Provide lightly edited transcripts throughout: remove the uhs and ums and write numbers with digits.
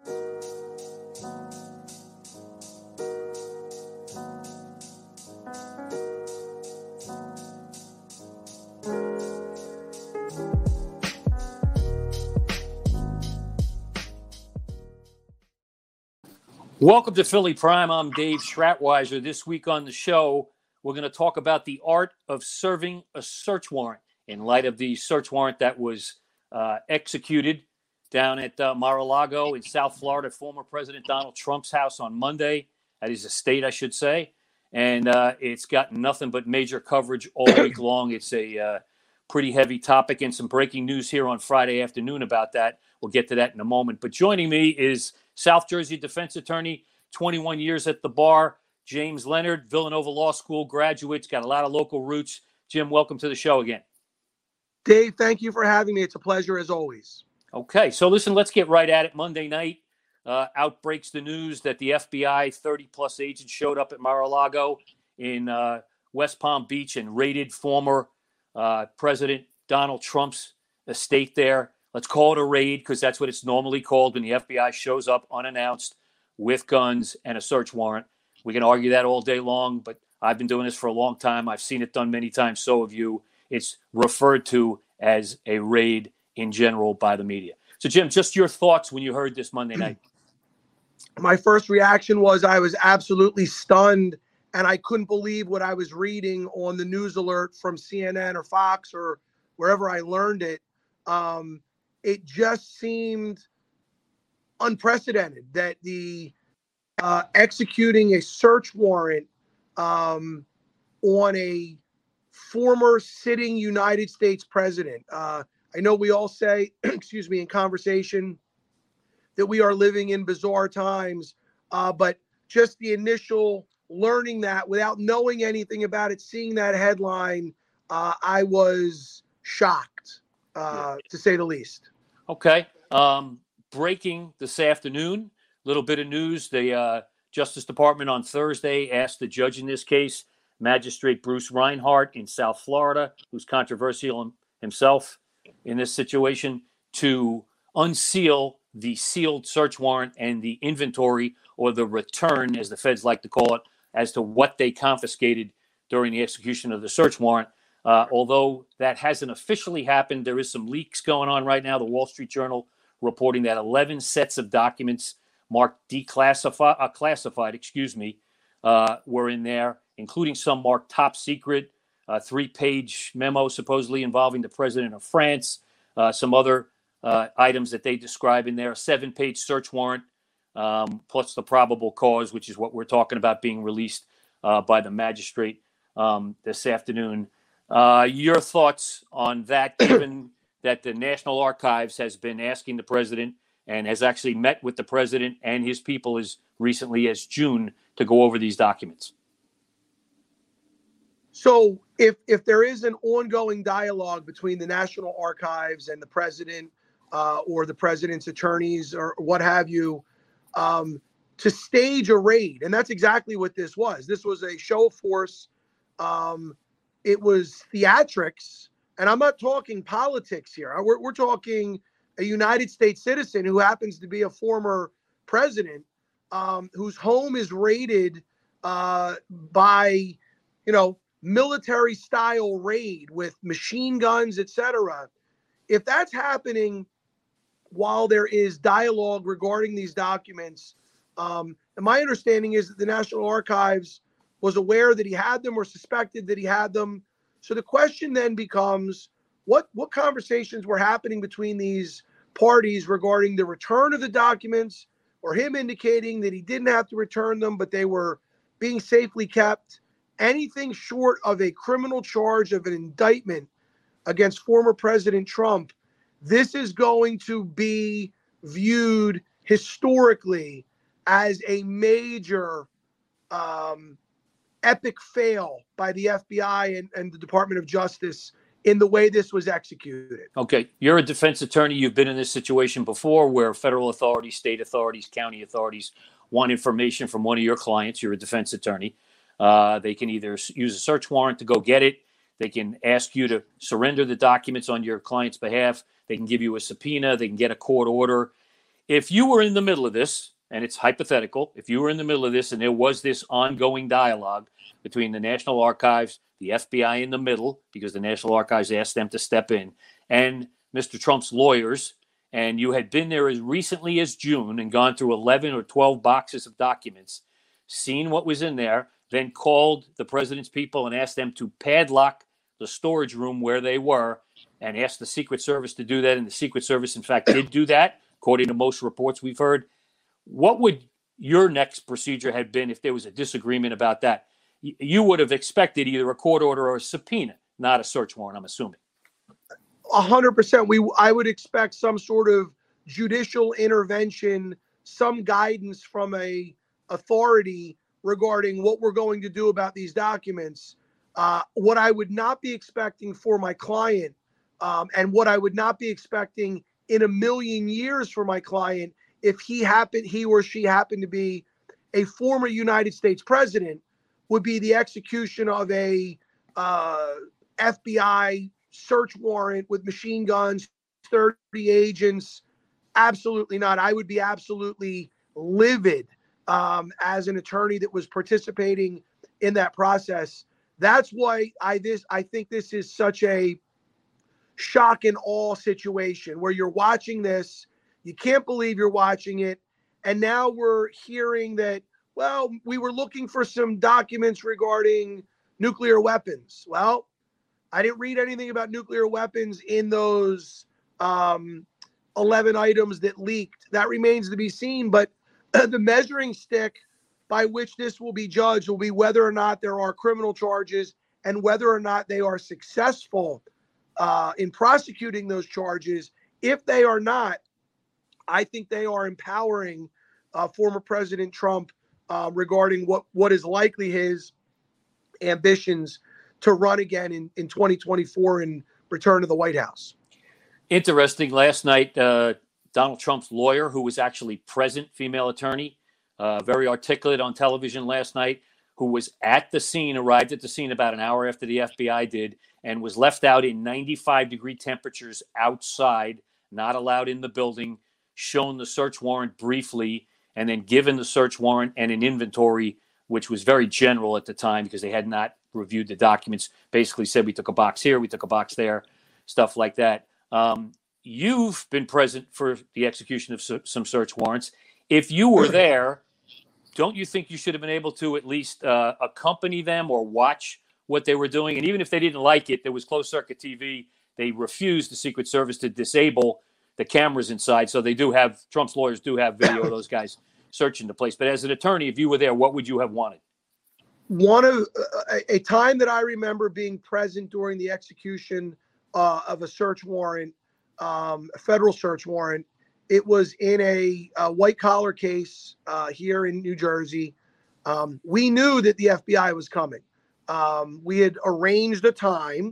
Welcome to Philly Prime. I'm Dave Schratweiser. This week on the show, we're going to talk about the art of serving a search warrant in light of the search warrant that was executed down at Mar-a-Lago in South Florida, former President Donald Trump's house on Monday, at his estate, I should say. And it's got nothing but major coverage all week long. It's a pretty heavy topic, and some breaking news here on Friday afternoon about that. We'll get to that in a moment. But joining me is South Jersey defense attorney, 21 years at the bar, James Leonard, Villanova Law School graduate, got a lot of local roots. Jim, welcome to the show again. Dave, thank you for having me. It's a pleasure as always. Okay, so listen, let's get right at it. Monday night, out breaks the news that the FBI 30-plus agents showed up at Mar-a-Lago in West Palm Beach and raided former President Donald Trump's estate there. Let's call it a raid because that's what it's normally called when the FBI shows up unannounced with guns and a search warrant. We can argue that all day long, but I've been doing this for a long time. I've seen it done many times. So have you. It's referred to as a raid in general by the media. So, Jim, just your thoughts when you heard this Monday night. My first reaction was I was absolutely stunned, and I couldn't believe what I was reading on the news alert from CNN or Fox or wherever I learned it. It just seemed unprecedented that the executing a search warrant on a former sitting United States president. I know we all say, excuse me, in conversation that we are living in bizarre times, but just the initial learning that without knowing anything about it, seeing that headline, I was shocked, to say the least. Okay. Breaking this afternoon, little bit of news. The Justice Department on Thursday asked the judge in this case, Magistrate Bruce Reinhart in South Florida, who's controversial himself in this situation, to unseal the sealed search warrant and the inventory, or the return, as the feds like to call it, as to what they confiscated during the execution of the search warrant. Although that hasn't officially happened, there is some leaks going on right now. The Wall Street Journal reporting that 11 sets of documents marked classified, were in there, including some marked top secret, 3-page memo supposedly involving the president of France, some other items that they describe in there, a 7-page search warrant, plus the probable cause, which is what we're talking about being released by the magistrate this afternoon. Your thoughts on that, given that the National Archives has been asking the president and has actually met with the president and his people as recently as June to go over these documents? So if there is an ongoing dialogue between the National Archives and the president or the president's attorneys or what have you, to stage a raid, and that's exactly what this was. This was a show of force. It was theatrics, and I'm not talking politics here. We're talking a United States citizen who happens to be a former president, whose home is raided by, military style raid with machine guns, etc. If that's happening while there is dialogue regarding these documents, and my understanding is that the National Archives was aware that he had them or suspected that he had them. So the question then becomes, what conversations were happening between these parties regarding the return of the documents, or him indicating that he didn't have to return them, but they were being safely kept? Anything short of a criminal charge of an indictment against former President Trump, this is going to be viewed historically as a major epic fail by the FBI and the Department of Justice in the way this was executed. Okay. You're a defense attorney. You've been in this situation before where federal authorities, state authorities, county authorities want information from one of your clients. You're a defense attorney. They can either use a search warrant to go get it. They can ask you to surrender the documents on your client's behalf. They can give you a subpoena. They can get a court order. If you were in the middle of this, and it's hypothetical, if you were in the middle of this and there was this ongoing dialogue between the National Archives, the FBI in the middle, because the National Archives asked them to step in, and Mr. Trump's lawyers, and you had been there as recently as June and gone through 11 or 12 boxes of documents, seen what was in there, then called the president's people and asked them to padlock the storage room where they were and asked the Secret Service to do that. And the Secret Service, in fact, did do that, according to most reports we've heard. What would your next procedure have been if there was a disagreement about that? You would have expected either a court order or a subpoena, not a search warrant, I'm assuming. 100%. I would expect some sort of judicial intervention, some guidance from a authority regarding what we're going to do about these documents. What I would not be expecting for my client, and what I would not be expecting in a million years for my client, if he or she happened to be a former United States president, would be the execution of a FBI search warrant with machine guns, 30 agents. Absolutely not. I would be absolutely livid as an attorney that was participating in that process. That's why I think this is such a shock and awe situation where you're watching this, you can't believe you're watching it, and now we're hearing that, well, we were looking for some documents regarding nuclear weapons. Well, I didn't read anything about nuclear weapons in those 11 items that leaked. That remains to be seen, but the measuring stick by which this will be judged will be whether or not there are criminal charges and whether or not they are successful in prosecuting those charges. If they are not, I think they are empowering former President Trump regarding what is likely his ambitions to run again in 2024 and return to the White House. Interesting. Last night, Donald Trump's lawyer, who was actually present, female attorney, very articulate on television last night, who was at the scene, arrived at the scene about an hour after the FBI did, and was left out in 95-degree temperatures outside, not allowed in the building, shown the search warrant briefly, and then given the search warrant and an inventory, which was very general at the time because they had not reviewed the documents, basically said, we took a box here, we took a box there, stuff like that. You've been present for the execution of some search warrants. If you were there, don't you think you should have been able to at least accompany them or watch what they were doing? And even if they didn't like it, there was closed circuit TV. They refused, the Secret Service, to disable the cameras inside. So they do have, Trump's lawyers do have video of those guys searching the place. But as an attorney, if you were there, what would you have wanted? One of a time that I remember being present during the execution of a search warrant, a federal search warrant. It was in a white collar case here in New Jersey. We knew that the FBI was coming. We had arranged a time.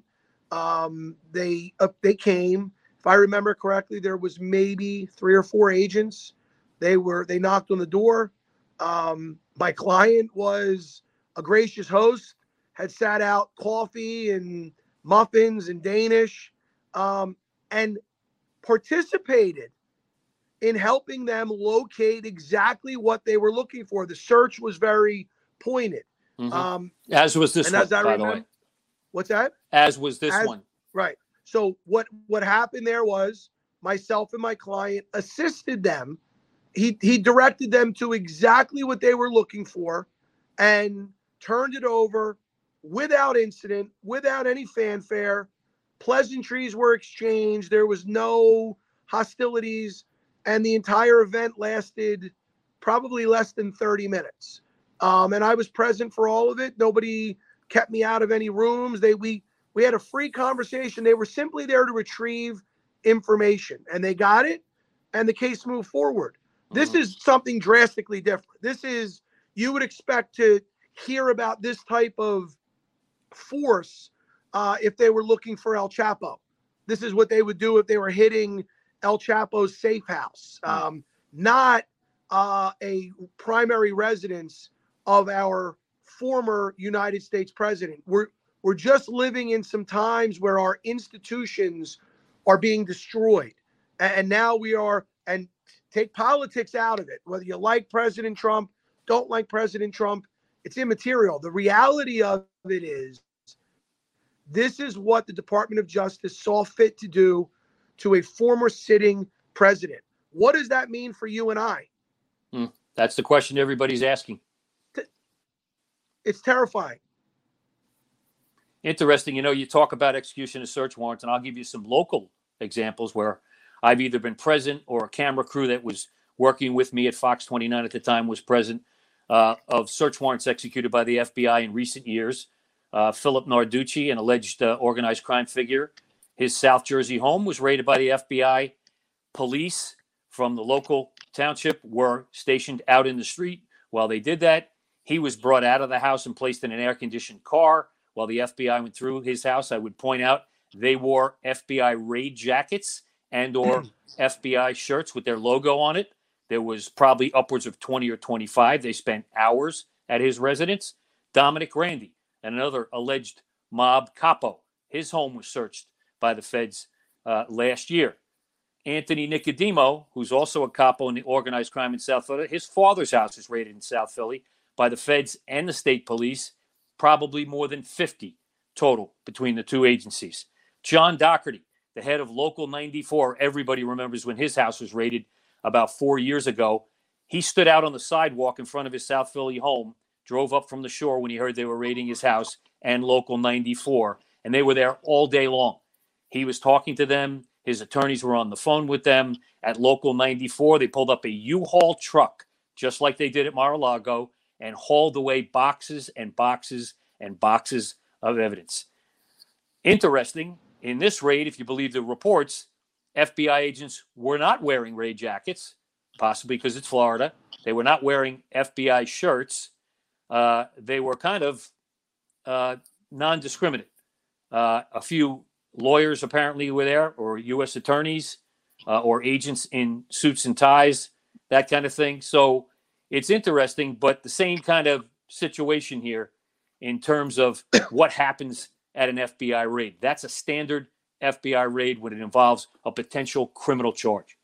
They came. If I remember correctly, there was maybe 3 or 4 agents. They knocked on the door. My client was a gracious host, had sat out coffee and muffins and Danish, and participated in helping them locate exactly what they were looking for. The search was very pointed. Mm-hmm. As was this one, by the way. What's that? As was this one. Right. So what happened there was myself and my client assisted them. He directed them to exactly what they were looking for and turned it over without incident, without any fanfare. Pleasantries were exchanged. There was no hostilities. And the entire event lasted probably less than 30 minutes. And I was present for all of it. Nobody kept me out of any rooms. We had a free conversation. They were simply there to retrieve information, and they got it, and the case moved forward. Mm-hmm. This is something drastically different. This is, you would expect to hear about this type of force if they were looking for El Chapo. This is what they would do if they were hitting El Chapo's safe house, not a primary residence of our former United States president. We're just living in some times where our institutions are being destroyed. And now we are, and Take politics out of it. Whether you like President Trump, don't like President Trump, it's immaterial. The reality of it is this is what the Department of Justice saw fit to do to a former sitting president. What does that mean for you and I? That's the question everybody's asking. It's terrifying. Interesting. You talk about execution of search warrants, and I'll give you some local examples where I've either been present or a camera crew that was working with me at Fox 29 at the time was present of search warrants executed by the FBI in recent years. Philip Narducci, an alleged organized crime figure, his South Jersey home was raided by the FBI. Police from the local township were stationed out in the street while they did that. He was brought out of the house and placed in an air-conditioned car while the FBI went through his house. I would point out they wore FBI raid jackets and or FBI shirts with their logo on it. There was probably upwards of 20 or 25. They spent hours at his residence. Dominic Randy, another alleged mob capo, his home was searched by the feds last year. Anthony Nicodemo, who's also a capo in the organized crime in South Philly, his father's house is raided in South Philly by the feds and the state police, probably more than 50 total between the two agencies. John Doherty, the head of Local 94, everybody remembers when his house was raided about 4 years ago. He stood out on the sidewalk in front of his South Philly home, drove up from the shore when he heard they were raiding his house and Local 94, and they were there all day long. He was talking to them. His attorneys were on the phone with them. At Local 94, they pulled up a U-Haul truck, just like they did at Mar-a-Lago, and hauled away boxes and boxes and boxes of evidence. Interesting, in this raid, if you believe the reports, FBI agents were not wearing raid jackets, possibly because it's Florida. They were not wearing FBI shirts. They were kind of non-discriminate. A few lawyers apparently were there, or U.S. attorneys, or agents in suits and ties, that kind of thing. So it's interesting, but the same kind of situation here in terms of what happens at an FBI raid. That's a standard FBI raid when it involves a potential criminal charge.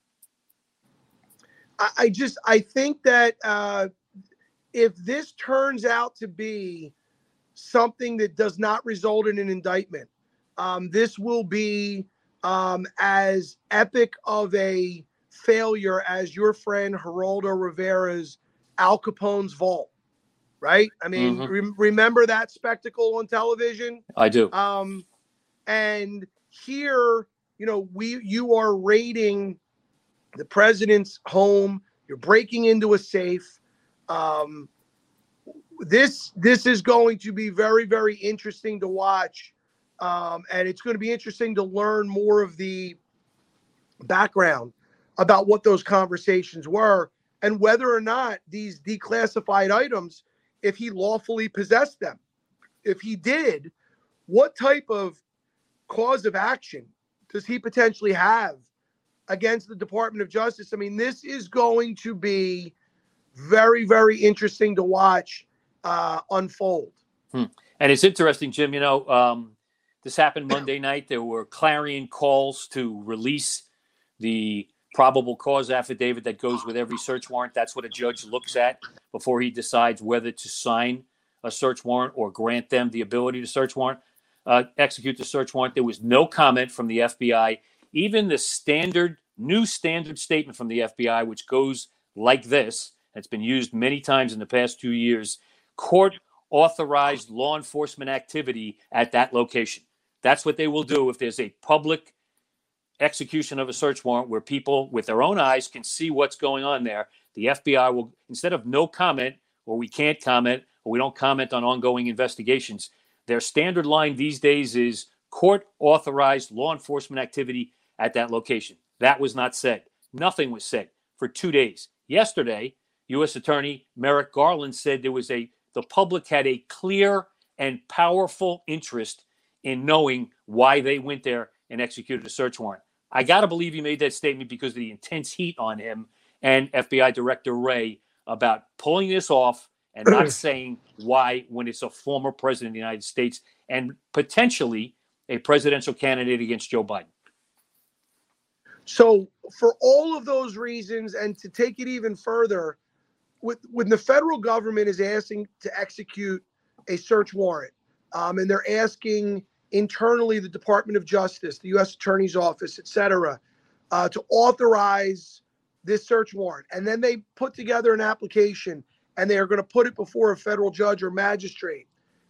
I think that if this turns out to be something that does not result in an indictment, this will be as epic of a failure as your friend Geraldo Rivera's Al Capone's vault, right? I mean, remember that spectacle on television? I do. And here, you are raiding the president's home. You're breaking into a safe. This is going to be very, very interesting to watch. And it's going to be interesting to learn more of the background about what those conversations were and whether or not these declassified items, if he lawfully possessed them. If he did, what type of cause of action does he potentially have against the Department of Justice? I mean, this is going to be very, very interesting to watch unfold. And it's interesting, Jim, this happened Monday night. There were clarion calls to release the probable cause affidavit that goes with every search warrant. That's what a judge looks at before he decides whether to sign a search warrant or grant them the ability to execute the search warrant. There was no comment from the FBI. Even the new standard statement from the FBI, which goes like this, it's been used many times in the past 2 years, court authorized law enforcement activity at that location. That's what they will do if there's a public execution of a search warrant where people with their own eyes can see what's going on there. The FBI will, instead of no comment, or we can't comment, or we don't comment on ongoing investigations, their standard line these days is court authorized law enforcement activity at that location. That was not said. Nothing was said for 2 days. Yesterday, U.S. Attorney Merrick Garland said the public had a clear and powerful interest in knowing why they went there and executed a search warrant. I got to believe he made that statement because of the intense heat on him and FBI Director Wray about pulling this off and not saying why when it's a former president of the United States and potentially a presidential candidate against Joe Biden. So for all of those reasons, and to take it even further, when the federal government is asking to execute a search warrant, and they're asking internally the Department of Justice, the U.S. Attorney's Office, et cetera, to authorize this search warrant, and then they put together an application and they are going to put it before a federal judge or magistrate,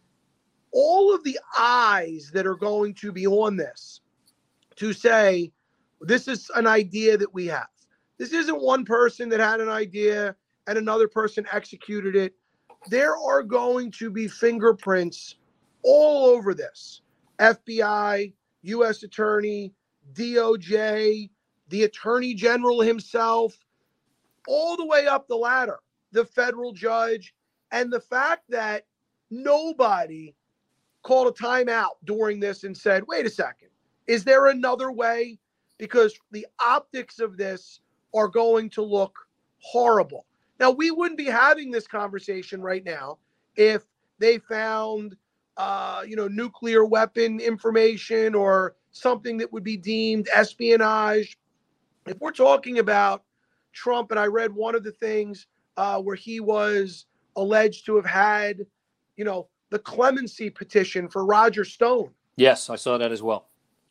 all of the eyes that are going to be on this to say, this is an idea that we have. This isn't one person that had an idea and another person executed it. There are going to be fingerprints all over this. FBI, U.S. Attorney, DOJ, the Attorney General himself, all the way up the ladder, the federal judge, and the fact that nobody called a timeout during this and said, wait a second, is there another way? Because the optics of this are going to look horrible. Now, we wouldn't be having this conversation right now if they found, nuclear weapon information or something that would be deemed espionage. If we're talking about Trump, and I read one of the things where he was alleged to have had, the clemency petition for Roger Stone. Yes, I saw that as well.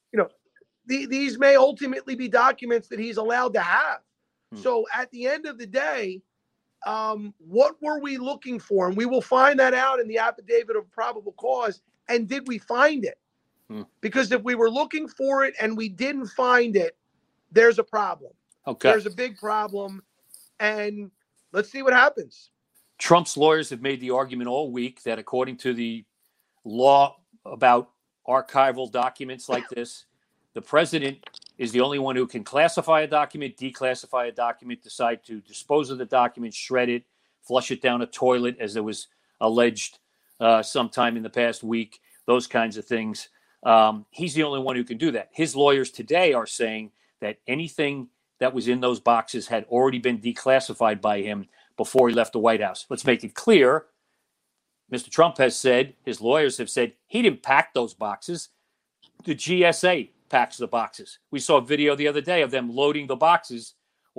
These may ultimately be documents that he's allowed to have. So at the end of the day, what were we looking for? And we will find that out in the affidavit of probable cause. And did we find it? Because if we were looking for it and we didn't find it, there's a problem. Okay. There's a big problem. And let's see what happens. Trump's lawyers have made the argument all week that according to the law about archival documents like this, the president is the only one who can classify a document, declassify a document, decide to dispose of the document, shred it, flush it down a toilet, as there was alleged sometime in the past week, those kinds of things. He's the only one who can do that. His lawyers today are saying that anything that was in those boxes had already been declassified by him before he left the White House. Let's make it clear. Mr. Trump has said, his lawyers have said, he didn't pack those boxes. The GSA packs the boxes. We saw a video the other day of them loading the boxes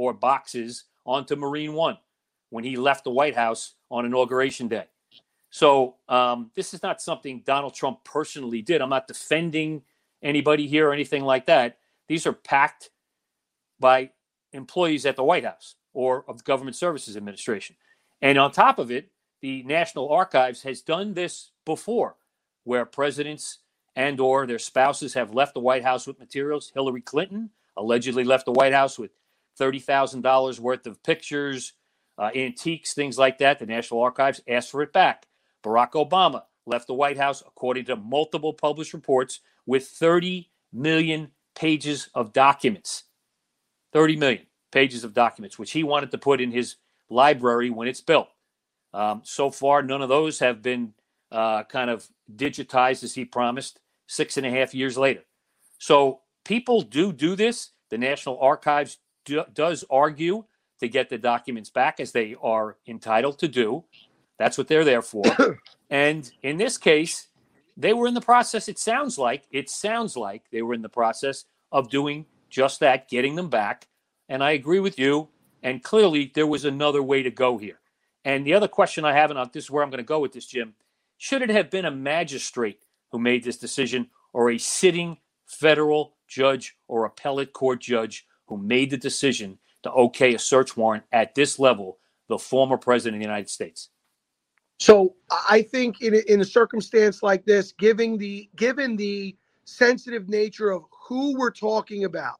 onto Marine One when he left the White House on Inauguration Day. So this is not something Donald Trump personally did. I'm not defending anybody here or anything like that. These are packed by employees at the White House or of the Government Services Administration. And on top of it, the National Archives has done this before, where presidents and or their spouses have left the White House with materials. Hillary Clinton allegedly left the White House with $30,000 worth of pictures, antiques, things like that. The National Archives asked for it back. Barack Obama left the White House, according to multiple published reports, with 30 million pages of documents. 30 million pages of documents, which he wanted to put in his library when it's built. So far, none of those have been kind of digitized as he promised 6.5 years later. So people do this. The National Archives does argue to get the documents back, as they are entitled to do. That's what they're there for. And in this case, they were in the process. It sounds like they were in the process of doing just that, getting them back. And I agree with you. And clearly there was another way to go here. And the other question I have, and this is where I'm going to go with this, Jim, should it have been a magistrate who made this decision, or a sitting federal judge or appellate court judge who made the decision to okay a search warrant at this level, the former president of the United States? So I think in a circumstance like this, given the sensitive nature of who we're talking about,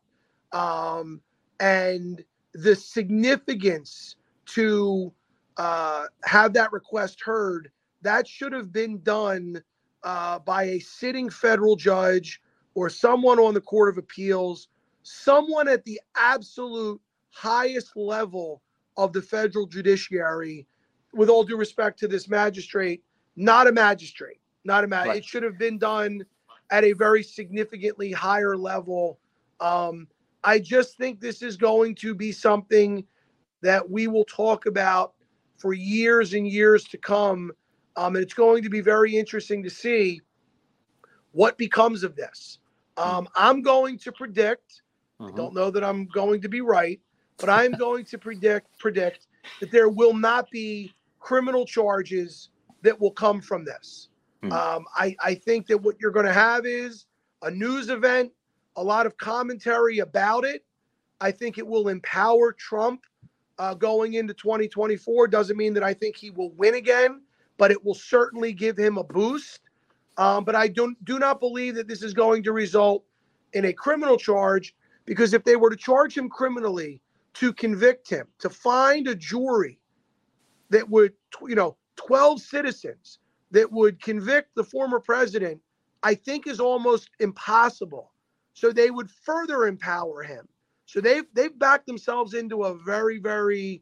and the significance to have that request heard, that should have been done by a sitting federal judge or someone on the Court of Appeals, someone at the absolute highest level of the federal judiciary. With all due respect to this magistrate, not a magistrate. Right. It should have been done at a very significantly higher level. I just think this is going to be something that we will talk about for years and years to come. And it's going to be very interesting to see what becomes of this. I'm going to predict I don't know that I'm going to be right, but I'm going to predict that there will not be criminal charges that will come from this. I think that what you're going to have is a news event, a lot of commentary about it. I think it will empower Trump going into 2024. Doesn't mean that I think he will win again, but it will certainly give him a boost. But I do not believe that this is going to result in a criminal charge, because if they were to charge him criminally, to convict him, to find a jury that would, 12 citizens that would convict the former president, I think is almost impossible. So they would further empower him. So they've backed themselves into a very, very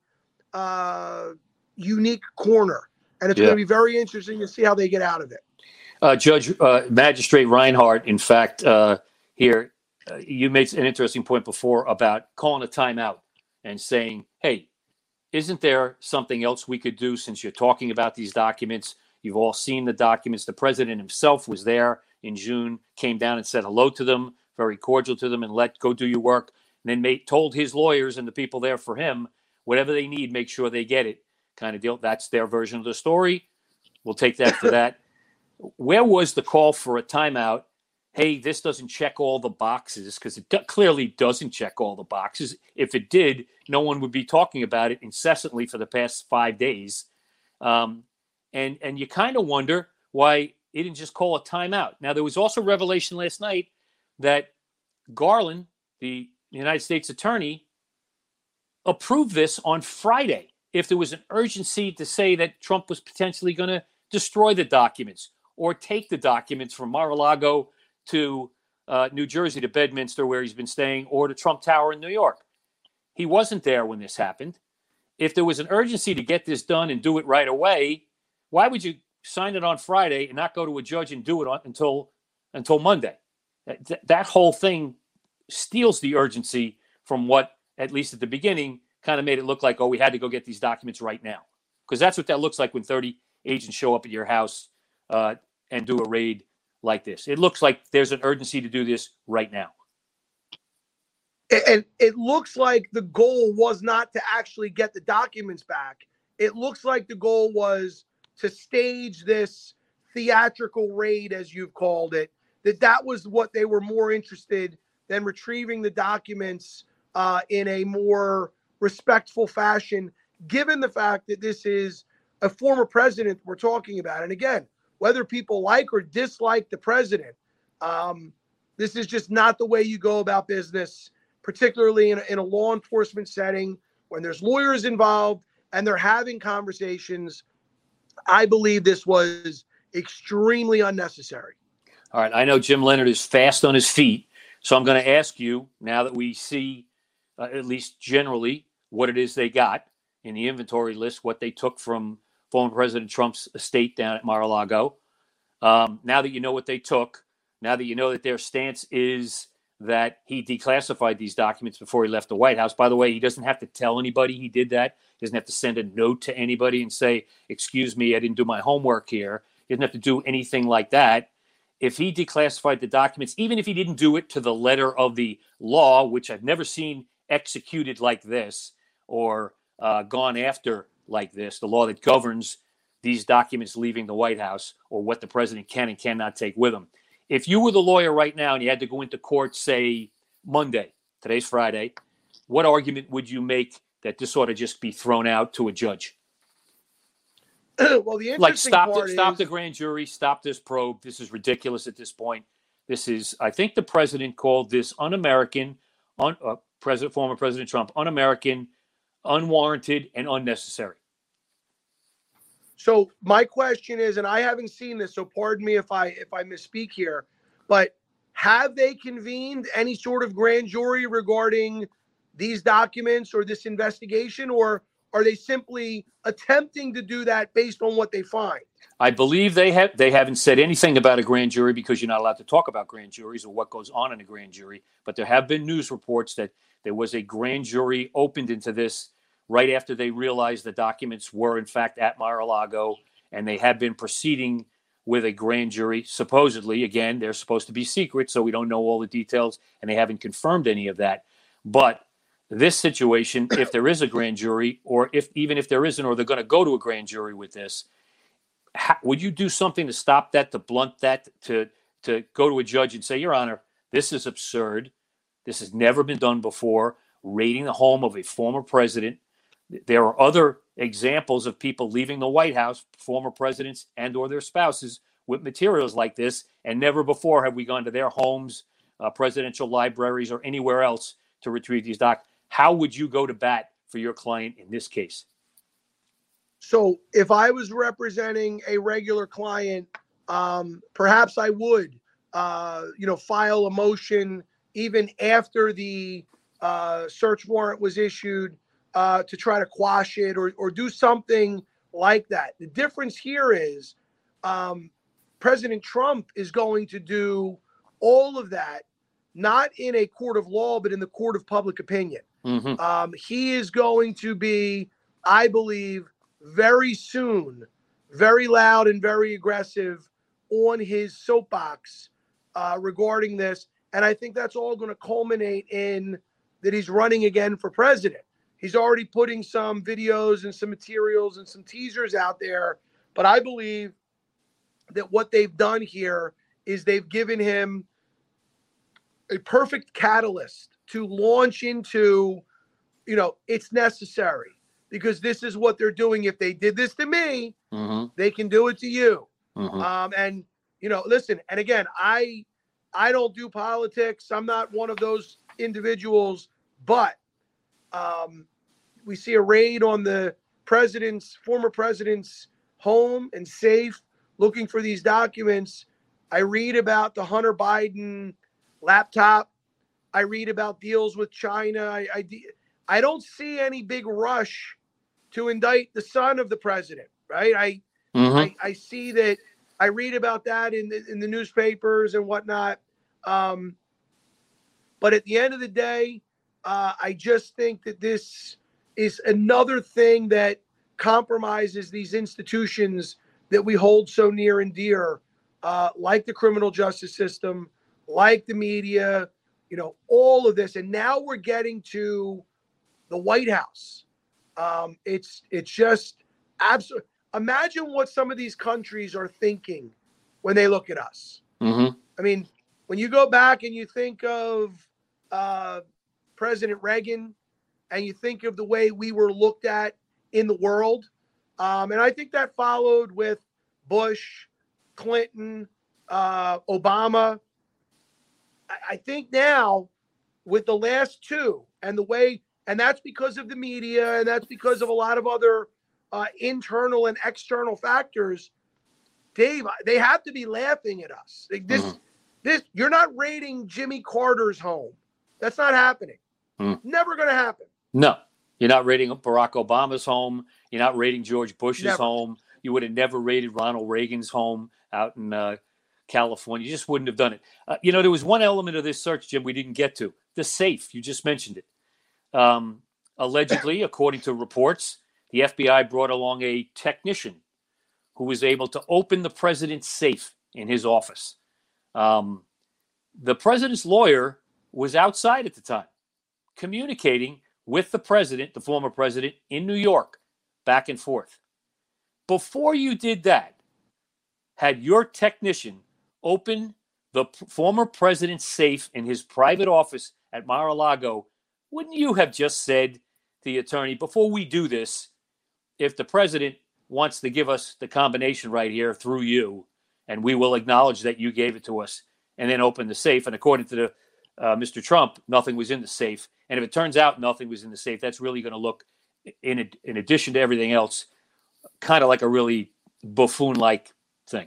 unique corner. And it's going to be very interesting to see how they get out of it. Magistrate Reinhardt, in fact, here, you made an interesting point before about calling a timeout and saying, hey, isn't there something else we could do since you're talking about these documents? You've all seen the documents. The president himself was there in June, came down and said hello to them, very cordial to them, and go do your work. And then told his lawyers and the people there for him, whatever they need, make sure they get it, kind of deal. That's their version of the story. We'll take that for that. Where was the call for a timeout? Hey, this doesn't check all the boxes, because it clearly doesn't check all the boxes. If it did, no one would be talking about it incessantly for the past 5 days. And you kind of wonder why he didn't just call a timeout. Now, there was also revelation last night that Garland, the United States attorney, approved this on Friday. If there was an urgency to say that Trump was potentially going to destroy the documents or take the documents from Mar-a-Lago to New Jersey, to Bedminster, where he's been staying, or to Trump Tower in New York. He wasn't there when this happened. If there was an urgency to get this done and do it right away, why would you sign it on Friday and not go to a judge and do it until Monday? That whole thing steals the urgency from what, at least at the beginning, kind of made it look like, oh, we had to go get these documents right now. Because that's what that looks like when 30 agents show up at your house and do a raid like this. It looks like there's an urgency to do this right now. And it looks like the goal was not to actually get the documents back. It looks like the goal was to stage this theatrical raid, as you've called it, that was what they were more interested than retrieving the documents in a more respectful fashion, given the fact that this is a former president we're talking about. And again, whether people like or dislike the president, this is just not the way you go about business, particularly in a law enforcement setting when there's lawyers involved and they're having conversations. I believe this was extremely unnecessary. All right. I know Jim Leonard is fast on his feet, so I'm going to ask you, now that we see at least generally what it is they got in the inventory list, what they took from former President Trump's estate down at Mar-a-Lago. Now that you know what they took, now that you know that their stance is that he declassified these documents before he left the White House. By the way, he doesn't have to tell anybody he did that. He doesn't have to send a note to anybody and say, excuse me, I didn't do my homework here. He doesn't have to do anything like that. If he declassified the documents, even if he didn't do it to the letter of the law, which I've never seen executed like this or gone after like this, the law that governs these documents leaving the White House or what the president can and cannot take with him. If you were the lawyer right now and you had to go into court, say Monday, today's Friday, what argument would you make that this ought to just be thrown out to a judge? Well, the interesting part is, stop the grand jury, stop this probe. This is ridiculous at this point. This is, I think the president called this un-American, former President Trump, un-American, unwarranted, and unnecessary. So my question is, and I haven't seen this, so pardon me if I misspeak here, but have they convened any sort of grand jury regarding these documents or this investigation, or are they simply attempting to do that based on what they find? I believe they haven't said anything about a grand jury because you're not allowed to talk about grand juries or what goes on in a grand jury. But there have been news reports that there was a grand jury opened into this right after they realized the documents were, in fact, at Mar-a-Lago, and they have been proceeding with a grand jury. Supposedly, again, they're supposed to be secret, so we don't know all the details, and they haven't confirmed any of that. But this situation, if there is a grand jury, or even if there isn't, or they're going to go to a grand jury with this, would you do something to stop that, to blunt that, to go to a judge and say, Your Honor, this is absurd. This has never been done before. Raiding the home of a former president. There are other examples of people leaving the White House, former presidents and or their spouses, with materials like this, and never before have we gone to their homes, presidential libraries, or anywhere else to retrieve these documents. How would you go to bat for your client in this case? So if I was representing a regular client, perhaps I would, file a motion even after the search warrant was issued to try to quash it or do something like that. The difference here is President Trump is going to do all of that, not in a court of law, but in the court of public opinion. Mm-hmm. He is going to be, I believe, very soon, very loud and very aggressive on his soapbox regarding this. And I think that's all going to culminate in that he's running again for president. He's already putting some videos and some materials and some teasers out there. But I believe that what they've done here is they've given him a perfect catalyst to launch into, it's necessary. Because this is what they're doing. If they did this to me, mm-hmm. they can do it to you. Mm-hmm. Listen, and again, I don't do politics. I'm not one of those individuals, but we see a raid on the former president's home and safe looking for these documents. I read about the Hunter Biden laptop. I read about deals with China. I don't see any big rush to indict the son of the president, right? I see that. I read about that in the newspapers and whatnot. But at the end of the day, I just think that this is another thing that compromises these institutions that we hold so near and dear, like the criminal justice system, like the media, all of this. And now we're getting to the White House. It's just absolute. Imagine what some of these countries are thinking when they look at us. Mm-hmm. I mean, when you go back and you think of President Reagan and you think of the way we were looked at in the world, and I think that followed with Bush, Clinton, Obama. I think now with the last two and the way. And that's because of the media, and that's because of a lot of other internal and external factors. Dave, they have to be laughing at us. Like this, you're not raiding Jimmy Carter's home. That's not happening. Never going to happen. No, you're not raiding Barack Obama's home. You're not raiding George Bush's home. You would have never raided Ronald Reagan's home out in California. You just wouldn't have done it. There was one element of this search, Jim, we didn't get to. The safe. You just mentioned it. Allegedly, according to reports, the FBI brought along a technician who was able to open the president's safe in his office. The president's lawyer was outside at the time, communicating with the president, the former president, in New York, back and forth. Before you did that, had your technician open the former president's safe in his private office at Mar-a-Lago, wouldn't you have just said to the attorney, before we do this, if the president wants to give us the combination right here through you, and we will acknowledge that you gave it to us, and then open the safe, and according to Mr. Trump, nothing was in the safe. And if it turns out nothing was in the safe, that's really going to look, in addition to everything else, kind of like a really buffoon-like thing.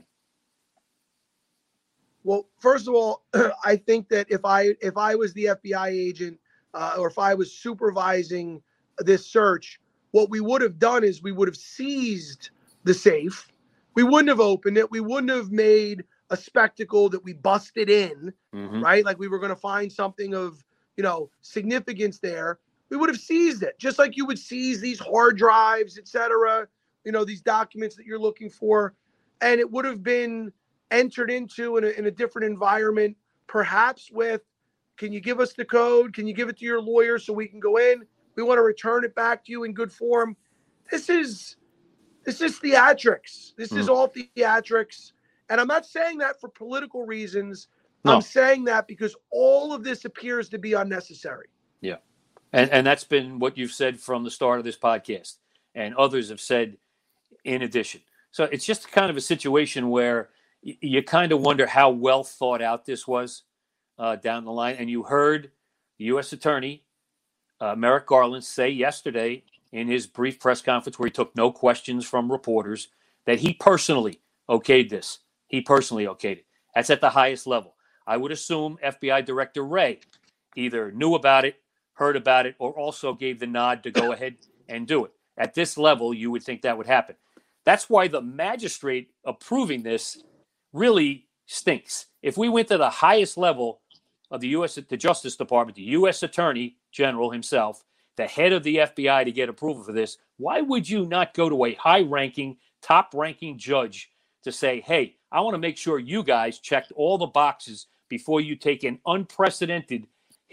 Well, first of all, I think that if I was the FBI agent, or if I was supervising this search, what we would have done is we would have seized the safe. We wouldn't have opened it. We wouldn't have made a spectacle that we busted in, right? Like we were going to find something of, significance there. We would have seized it, just like you would seize these hard drives, et cetera, these documents that you're looking for. and it would have been entered into in a different environment, perhaps with, can you give us the code? Can you give it to your lawyer so we can go in? We want to return it back to you in good form. This is theatrics. This is all theatrics. And I'm not saying that for political reasons. No. I'm saying that because all of this appears to be unnecessary. Yeah. And that's been what you've said from the start of this podcast, and others have said in addition. So it's just kind of a situation where you kind of wonder how well thought out this was down the line. And you heard the U.S. Attorney, Merrick Garland, say yesterday in his brief press conference where he took no questions from reporters that he personally okayed this. He personally okayed it. That's at the highest level. I would assume FBI Director Wray either knew about it, heard about it, or also gave the nod to go ahead and do it. At this level, you would think that would happen. That's why the magistrate approving this really stinks. If we went to the highest level of the Justice Department, the U.S. Attorney General himself, the head of the FBI, to get approval for this, why would you not go to a high-ranking, top-ranking judge to say, hey, I want to make sure you guys checked all the boxes before you take an unprecedented,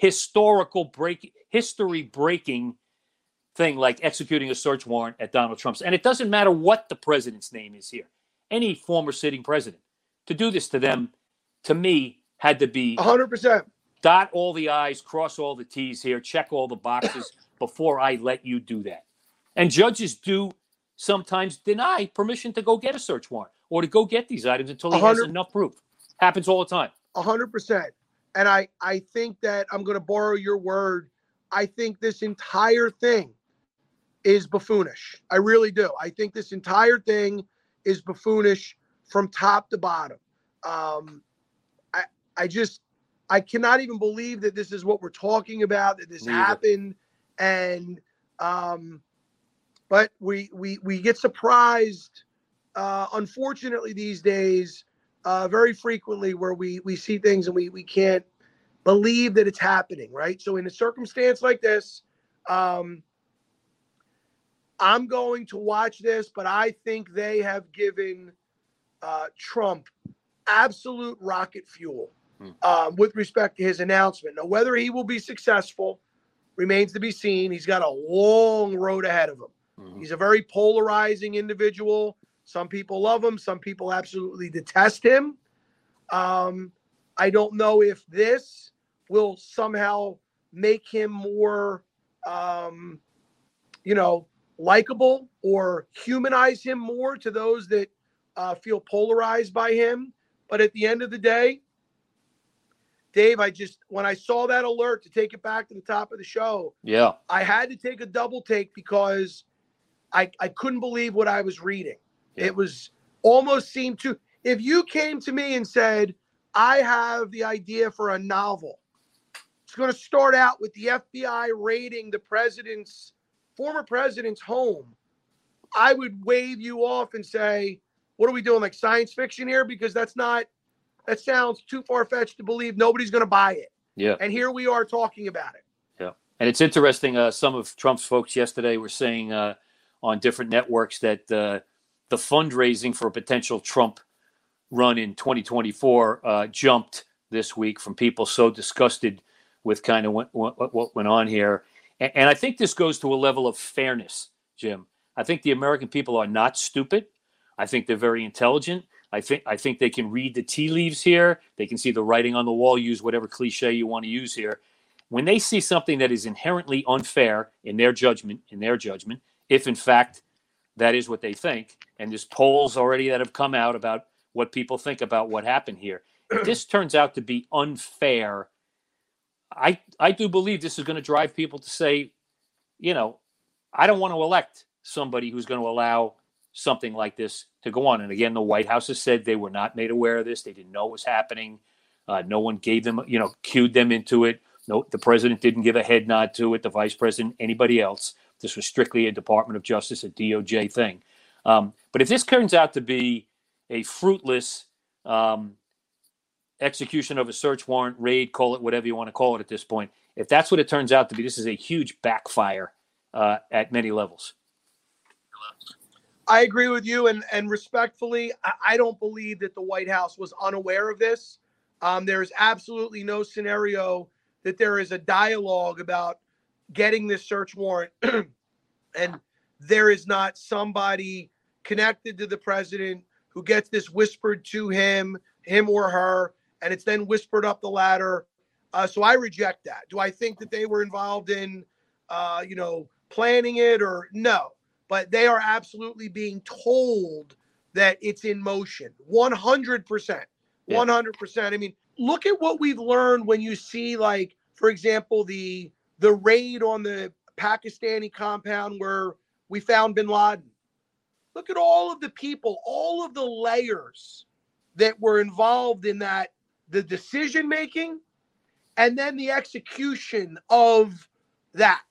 history-breaking thing like executing a search warrant at Donald Trump's. And it doesn't matter what the president's name is here. Any former sitting president. To do this to them, to me, had to be 100%. Dot all the I's, cross all the T's here, check all the boxes before I let you do that. And judges do sometimes deny permission to go get a search warrant or to go get these items until he has enough proof. Happens all the time. 100%. And I think that, I'm going to borrow your word, I think this entire thing is buffoonish. I really do. I think this entire thing is buffoonish from top to bottom. I cannot even believe that this is what we're talking about, that this happened. And, but we get surprised, unfortunately these days, very frequently where we see things and we can't believe that it's happening. Right. So in a circumstance like this, I'm going to watch this, but I think they have given Trump absolute rocket fuel with respect to his announcement. Now, whether he will be successful remains to be seen. He's got a long road ahead of him. Mm-hmm. He's a very polarizing individual. Some people love him. Some people absolutely detest him. I don't know if this will somehow make him more, likable or humanize him more to those that feel polarized by him. But at the end of the day, Dave, when I saw that alert, to take it back to the top of the show, I had to take a double take because I couldn't believe what I was reading. Yeah. It was almost seemed to, if you came to me and said, I have the idea for a novel, it's going to start out with the FBI raiding the former president's home, I would wave you off and say, what are we doing, like science fiction here? Because that sounds too far-fetched to believe. Nobody's going to buy it. Yeah. And here we are talking about it. Yeah. And it's interesting. Some of Trump's folks yesterday were saying on different networks that the fundraising for a potential Trump run in 2024 jumped this week from people so disgusted with kind of what went on here. And I think this goes to a level of fairness, Jim. I think the American people are not stupid. I think they're very intelligent. I think they can read the tea leaves here. They can see the writing on the wall, use whatever cliche you want to use here. When they see something that is inherently unfair in their judgment, if in fact that is what they think, and there's polls already that have come out about what people think about what happened here. If this turns out to be unfair, I do believe this is going to drive people to say, I don't want to elect somebody who's going to allow something like this to go on. And again, the White House has said they were not made aware of this. They didn't know what was happening. No one gave them, cued them into it. No, the president didn't give a head nod to it. The vice president, anybody else. This was strictly a Department of Justice, a DOJ thing. But if this turns out to be a fruitless execution of a search warrant, raid, call it whatever you want to call it at this point, if that's what it turns out to be, this is a huge backfire at many levels. I agree with you, and respectfully, I don't believe that the White House was unaware of this. There is absolutely no scenario that there is a dialogue about getting this search warrant, and there is not somebody connected to the president who gets this whispered to him or her, and it's then whispered up the ladder. So I reject that. Do I think that they were involved in, planning it, or no? But they are absolutely being told that it's in motion. 100%. 100%. I mean, look at what we've learned when you see, like, for example, the raid on the Pakistani compound where we found bin Laden. Look at all of the people, all of the layers that were involved in that, the decision making, and then the execution of that.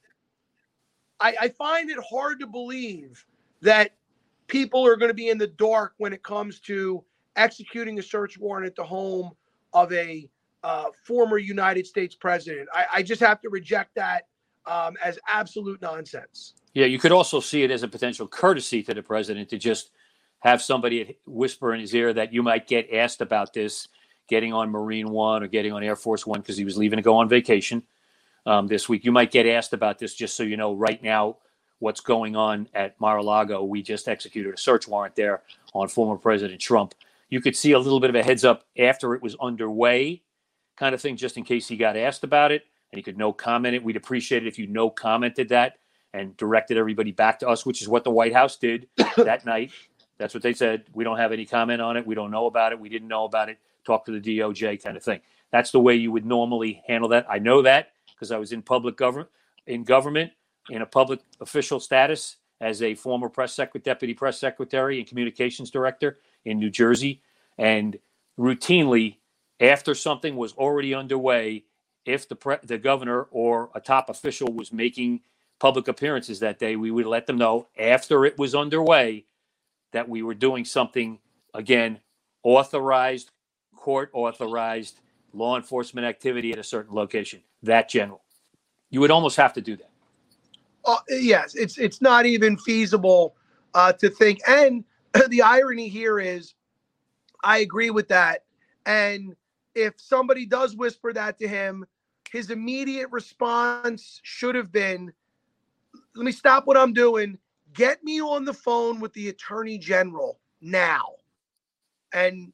I find it hard to believe that people are going to be in the dark when it comes to executing a search warrant at the home of a former United States president. I just have to reject that as absolute nonsense. Yeah, you could also see it as a potential courtesy to the president to just have somebody whisper in his ear that you might get asked about this, getting on Marine One or getting on Air Force One because he was leaving to go on vacation this week. You might get asked about this just so you know right now what's going on at Mar-a-Lago. We just executed a search warrant there on former President Trump. You could see a little bit of a heads up after it was underway kind of thing, just in case he got asked about it and he could no comment it. We'd appreciate it if you no commented that and directed everybody back to us, which is what the White House did that night. That's what they said. We don't have any comment on it. We don't know about it. We didn't know about it. Talk to the DOJ kind of thing. That's the way you would normally handle that. I know that because I was in government, in a public official status as a former deputy press secretary and communications director in New Jersey. And routinely, after something was already underway, if the governor or a top official was making public appearances that day, we would let them know after it was underway that we were doing something, again, authorized, court authorized law enforcement activity at a certain location. That general. You would almost have to do that. Yes, it's not even feasible to think. And the irony here is, I agree with that. And if somebody does whisper that to him, his immediate response should have been, let me stop what I'm doing. Get me on the phone with the attorney general now. And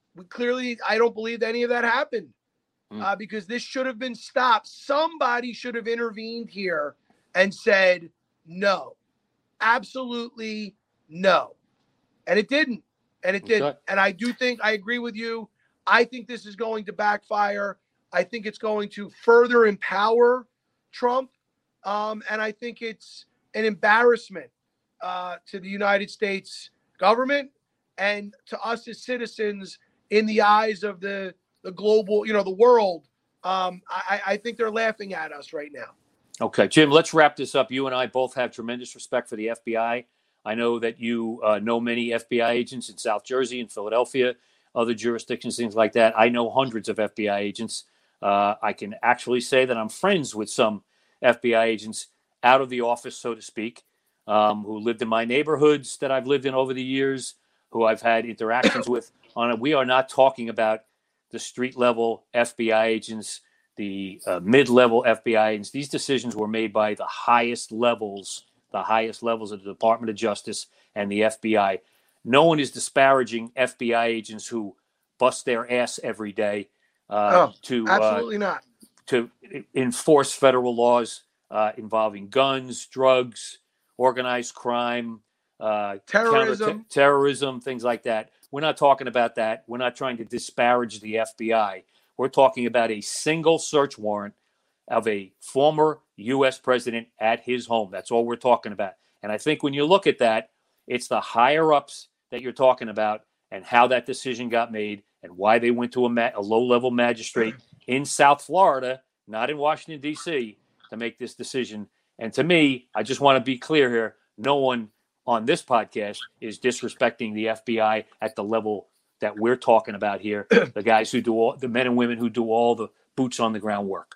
I don't believe any of that happened because this should have been stopped. Somebody should have intervened here and said, no, absolutely no. And it didn't. And it didn't. Okay. And I agree with you. I think this is going to backfire. I think it's going to further empower Trump. And I think it's an embarrassment to the United States government and to us as citizens in the eyes of the global, the world. I think they're laughing at us right now. Okay, Jim, let's wrap this up. You and I both have tremendous respect for the FBI. I know that you know many FBI agents in South Jersey and Philadelphia, other jurisdictions, things like that. I know hundreds of FBI agents. I can actually say that I'm friends with some FBI agents out of the office, so to speak, who lived in my neighborhoods that I've lived in over the years, who I've had interactions with. We are not talking about the street-level FBI agents, the mid-level FBI agents. These decisions were made by the highest levels of the Department of Justice and the FBI. No one is disparaging FBI agents who bust their ass every day absolutely not. To enforce federal laws involving guns, drugs, organized crime, terrorism, things like that. We're not talking about that. We're not trying to disparage the FBI. We're talking about a single search warrant of a former U.S. president at his home. That's all we're talking about. And I think when you look at that, it's the higher-ups that you're talking about and how that decision got made and why they went to a low-level magistrate in South Florida, not in Washington, D.C., to make this decision. And to me, I just want to be clear here, no one on this podcast is disrespecting the FBI at the level that we're talking about here, the guys who do the men and women who do all the boots on the ground work.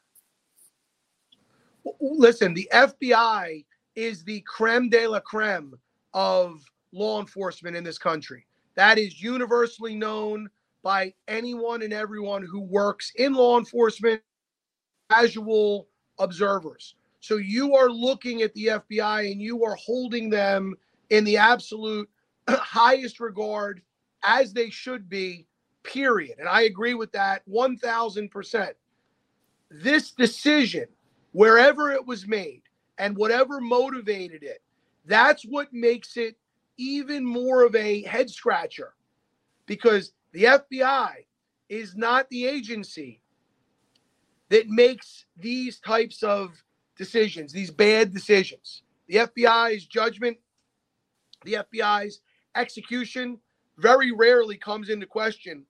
Listen, the FBI is the creme de la creme of law enforcement in this country. That is universally known by anyone and everyone who works in law enforcement, casual observers. So you are looking at the FBI and you are holding them in the absolute highest regard, as they should be, period. And I agree with that 1,000%. This decision, wherever it was made and whatever motivated it, that's what makes it even more of a head scratcher, because the FBI is not the agency that makes these types of decisions, these bad decisions. The FBI's judgment, the FBI's execution very rarely comes into question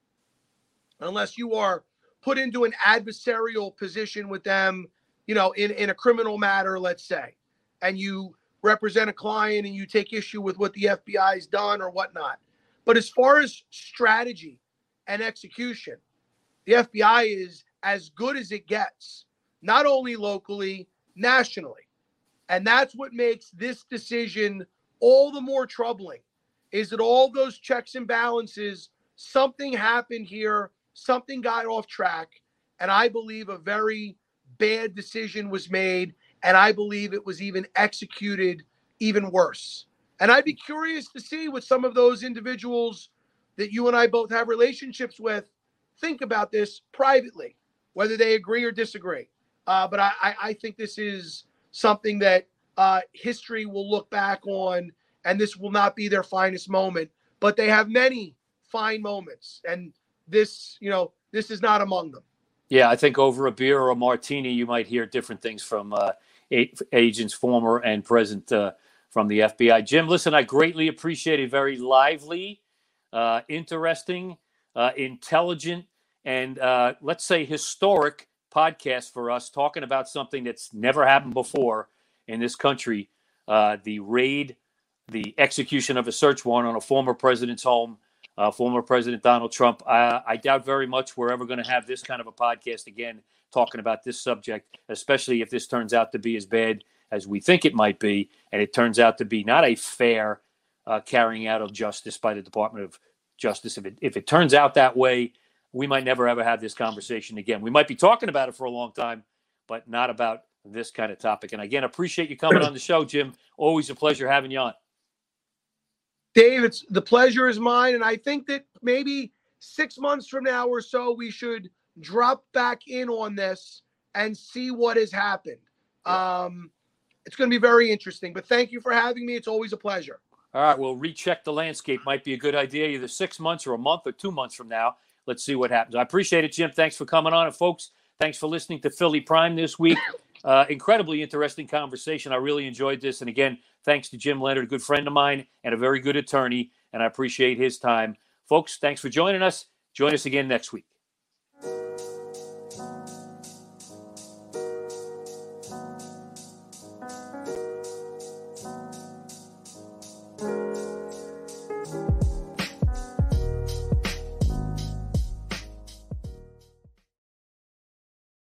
unless you are put into an adversarial position with them, in a criminal matter, let's say, and you represent a client and you take issue with what the FBI's done or whatnot. But as far as strategy and execution, the FBI is as good as it gets, not only locally, nationally. And that's what makes this decision all the more troubling, is that all those checks and balances, something happened here, something got off track, and I believe a very bad decision was made, and I believe it was even executed even worse. And I'd be curious to see what some of those individuals that you and I both have relationships with think about this privately, whether they agree or disagree. But I think this is something that history will look back on, and this will not be their finest moment. But they have many fine moments, and this is not among them. Yeah, I think over a beer or a martini, you might hear different things from agents, former and present, from the FBI. Jim, listen, I greatly appreciate a very lively, interesting, intelligent, and let's say historic podcast for us, talking about something that's never happened before in this country, the raid, the execution of a search warrant on a former president's home, former President Donald Trump. I doubt very much we're ever going to have this kind of a podcast again talking about this subject, especially if this turns out to be as bad as we think it might be, and it turns out to be not a fair carrying out of justice by the Department of Justice. If it turns out that way, we might never ever have this conversation again. We might be talking about it for a long time, but not about this kind of topic. And again, appreciate you coming on the show, Jim. Always a pleasure having you on. Dave, the pleasure is mine. And I think that maybe 6 months from now or so, we should drop back in on this and see what has happened. Yeah. It's going to be very interesting, but thank you for having me. It's always a pleasure. All right. Well, recheck the landscape. Might be a good idea either 6 months or a month or 2 months from now. Let's see what happens. I appreciate it, Jim. Thanks for coming on. And folks, thanks for listening to Philly Prime this week. Incredibly interesting conversation. I really enjoyed this. And again, thanks to Jim Leonard, a good friend of mine and a very good attorney. And I appreciate his time. Folks, thanks for joining us. Join us again next week.